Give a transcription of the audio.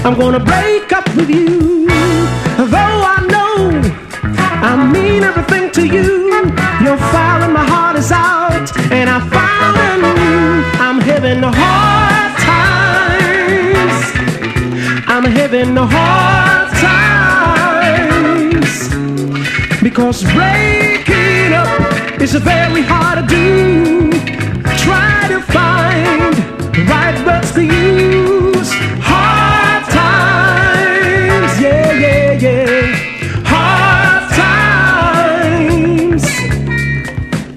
I'm gonna break up with you. Though I know I mean everything to you, you're fire and my heart is out, and I found I'm having hard times. I'm having hard times because breaking up is very hard to do. Try